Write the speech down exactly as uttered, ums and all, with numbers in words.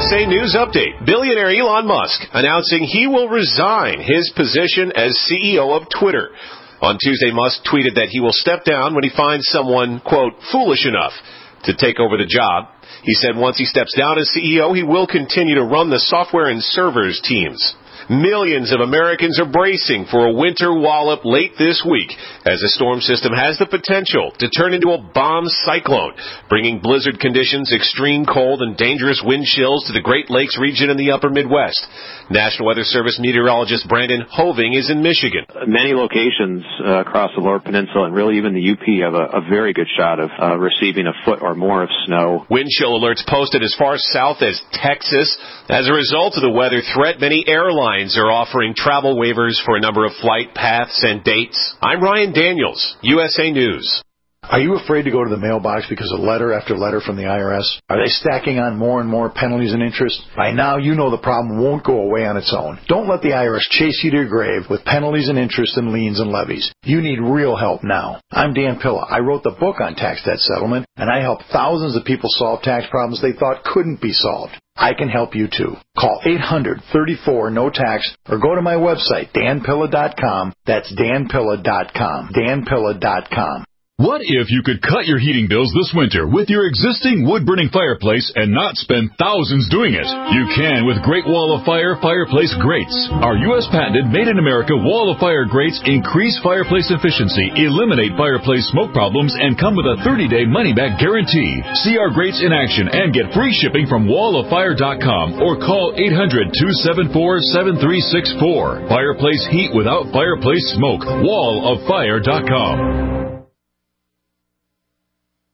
S A News Update. Billionaire Elon Musk announcing he will resign his position as C E O of Twitter. On Tuesday, Musk tweeted that he will step down when he finds someone, quote, foolish enough to take over the job. He said once he steps down as C E O, he will continue to run the software and servers teams. Millions of Americans are bracing for a winter wallop late this week as the storm system has the potential to turn into a bomb cyclone, bringing blizzard conditions, extreme cold, and dangerous wind chills to the Great Lakes region and the upper Midwest. National Weather Service meteorologist Brandon Hoving is in Michigan. Many locations uh, across the Lower Peninsula and really even the U P have a, a very good shot of uh, receiving a foot or more of snow. Wind chill alerts posted as far south as Texas. As a result of the weather threat, many airlines are offering travel waivers for a number of flight paths and dates. I'm Ryan Daniels, U S A News. Are you afraid to go to the mailbox because of letter after letter from the I R S? Are they stacking on more and more penalties and interest? By now, you know the problem won't go away on its own. Don't let the I R S chase you to your grave with penalties and interest and liens and levies. You need real help now. I'm Dan Pilla. I wrote the book on tax debt settlement, and I help thousands of people solve tax problems they thought couldn't be solved. I can help you too. Call eight hundred, thirty-four, no tax or go to my website, dan pilla dot com. That's dan pilla dot com. dan pilla dot com. What if you could cut your heating bills this winter with your existing wood-burning fireplace and not spend thousands doing it? You can with Great Wall of Fire fireplace grates. Our U S patented made-in-America Wall of Fire grates increase fireplace efficiency, eliminate fireplace smoke problems, and come with a thirty-day money-back guarantee. See our grates in action and get free shipping from wall of fire dot com or call eight hundred, two seven four, seven three six four. Fireplace heat without fireplace smoke. wall of fire dot com.